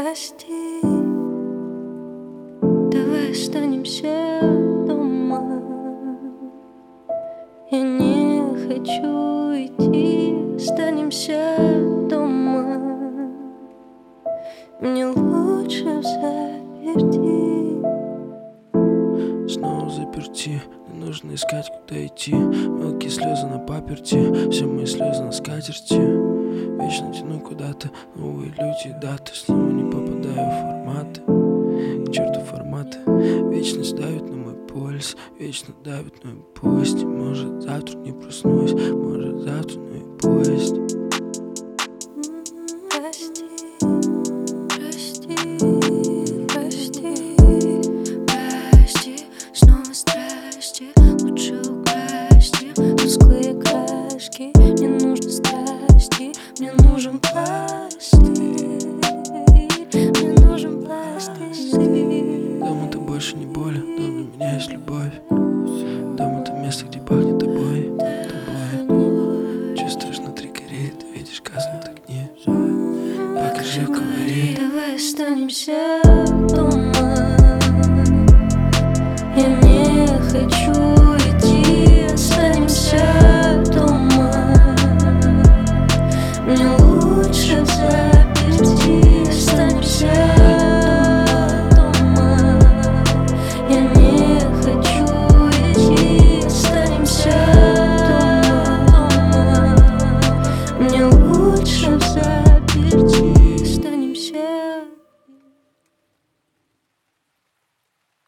прости, давай останемся дома. Я не хочу идти, останемся дома. Мне лучше взаперти. Снова заперти, не нужно искать, куда идти. Мелкие слезы на паперти, все мои слезы на скатерти. Вечно тяну куда-то, новые люди, даты. Снова не попадаю в форматы, к черту форматы. Вечность давит на мой пульс, вечно давит на мой пусть. Может завтра не проснусь, может завтра, но и пусть. Прости, прости, прости, прости. Снова страсти, лучше украсти. Тусклые краски, мне нужны страсти. Мне нужен пластик, мне нужен пластик. Дома ты больше не болен, дома у меня есть любовь.